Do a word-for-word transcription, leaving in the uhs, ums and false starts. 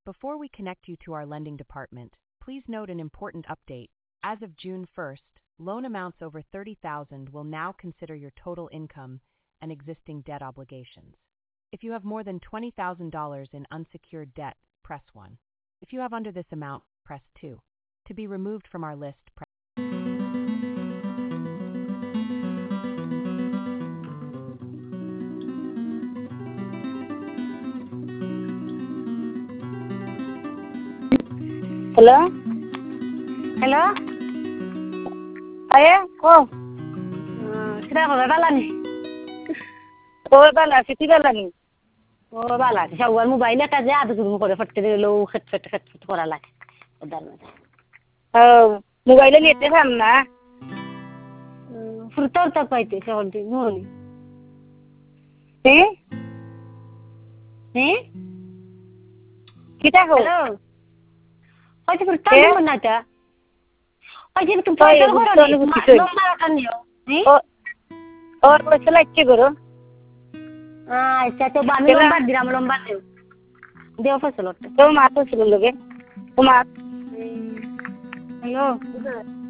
Before we connect you to our lending department, please note an important update. As of June first, loan amounts over thirty thousand dollars will now consider your total income and existing debt obligations. If you have more than twenty thousand dollars in unsecured debt, press one. If you have under this amount, press two. To be removed from our list, press Hello? Hello? Aye, ko. Sira ko balani. O bala, kiti bala ni. O bala, shawal mobile ka ja adu mu kore fatte lo khat khat khat kora la. Odar ma. Oh, mobile ni ete ham na. Furtor tak paite shawal di moni. Eh? Eh? Kita ho. Hello. Oye, furtor mo na ta. Oye, tu Oye, furtor koro furtor ni. ni kuchoi. Lomba kan yo. Eh? O और पैसा इच्छे करो हाँ अच्छा तो बामी लंबा dirham लंबा दे देव फसल तो मातो सुन लोगे तुम आप हेलो